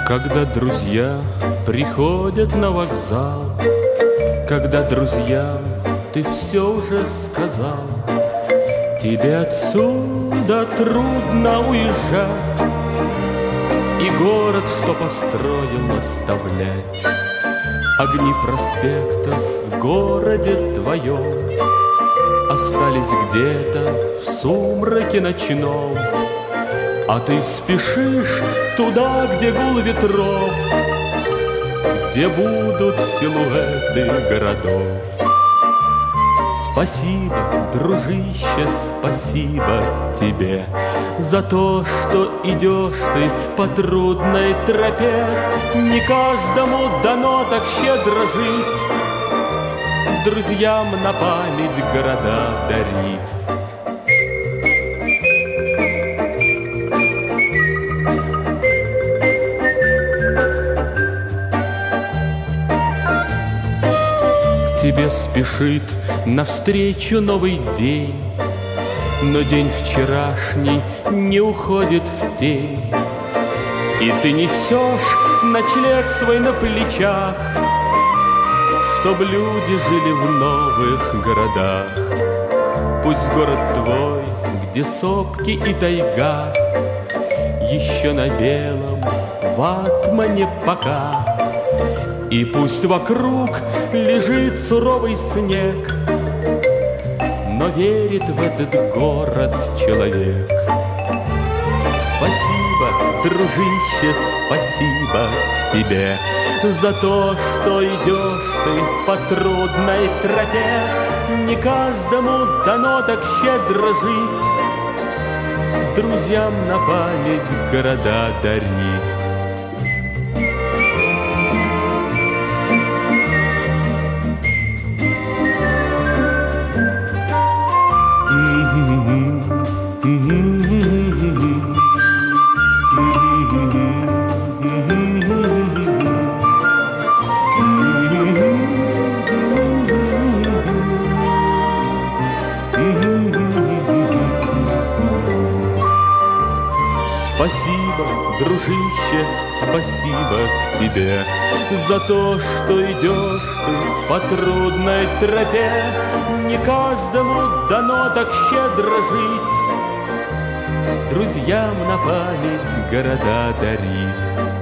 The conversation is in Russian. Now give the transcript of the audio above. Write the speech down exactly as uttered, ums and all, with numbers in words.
Когда друзья приходят на вокзал, когда друзьям ты все уже сказал, тебе отсюда трудно уезжать и город, что построил, оставлять. Огни проспектов в городе твоем остались где-то в сумраке ночном, а ты спешишь туда, где гул ветров, где будут силуэты городов. Спасибо, дружище, спасибо тебе за то, что идешь ты по трудной тропе. Не каждому дано так щедро жить, друзьям на память города дарить. К тебе спешит навстречу новый день, но день вчерашний не уходит в тень. И ты несешь ночлег свой на плечах, чтоб люди жили в новых городах. Пусть город твой, где сопки и тайга, еще на белом ватмане пока. И пусть вокруг лежит суровый снег, но верит в этот город человек. Спасибо, дружище, спасибо тебе за то, что идешь ты по трудной тропе. Не каждому дано так щедро жить, друзьям на память города дарить. Спасибо, дружище, спасибо тебе за то, что идешь ты по трудной тропе. Не каждому дано так щедро жить, друзьям на память города дарить.